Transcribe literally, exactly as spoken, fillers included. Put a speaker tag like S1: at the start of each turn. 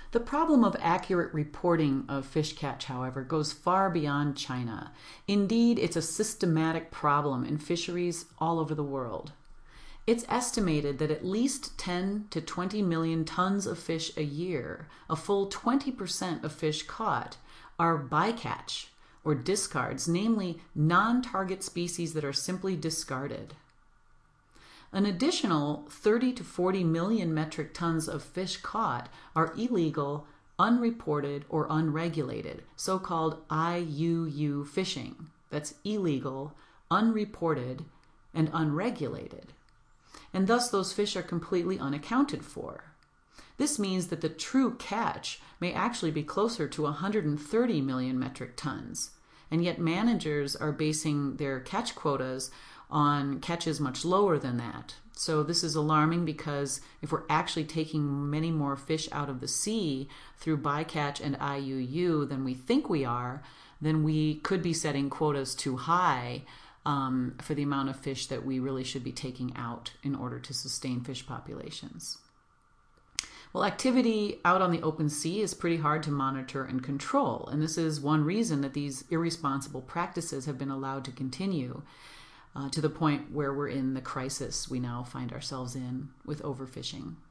S1: The problem of accurate reporting of fish catch, however, goes far beyond China. Indeed, it's a systematic problem in fisheries all over the world. It's estimated that at least ten to twenty million tons of fish a year, a full twenty percent of fish caught, are bycatch, or discards, namely non-target species that are simply discarded. An additional thirty to forty million metric tons of fish caught are illegal, unreported, or unregulated, so-called I U U fishing. That's illegal, unreported, and unregulated. And thus those fish are completely unaccounted for. This means that the true catch may actually be closer to one hundred thirty million metric tons, and yet managers are basing their catch quotas on catches much lower than that. So this is alarming because if we're actually taking many more fish out of the sea through bycatch and I U U than we think we are, then we could be setting quotas too high um, for the amount of fish that we really should be taking out in order to sustain fish populations. Well, activity out on the open sea is pretty hard to monitor and control, and this is one reason that these irresponsible practices have been allowed to continue uh, to the point where we're in the crisis we now find ourselves in with overfishing.